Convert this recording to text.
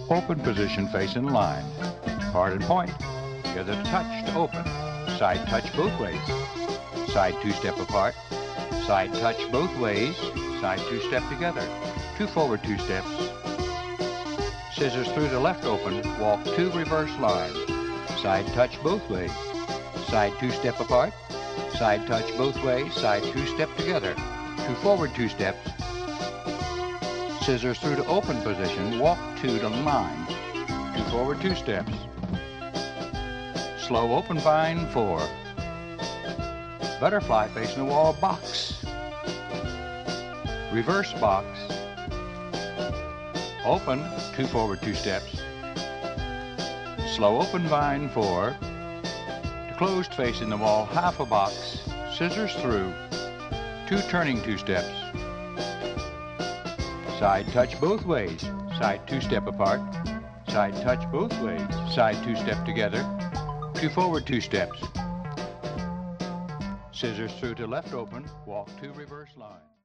Open position facing line. Part and point. Together touch to open. Side touch both ways. Side two-step apart. Side touch both ways. Side two-step together. Two forward two steps. Scissors through to left open. Walk two reverse lines. Side touch both ways. Side two-step apart. Side touch both ways. Side two-step together. Two forward two steps. Scissors through to open position. Walk two to line. Two forward two steps. Slow open bind 4. Butterfly facing the wall box. Reverse box. Open, two forward two steps. Slow open bind 4. To closed facing the wall half a box. Scissors through. Two turning two steps. Side touch both ways. Side two step apart. Side touch both ways. Side two step together. Two forward two steps. Scissors through to left open. Walk two reverse lines.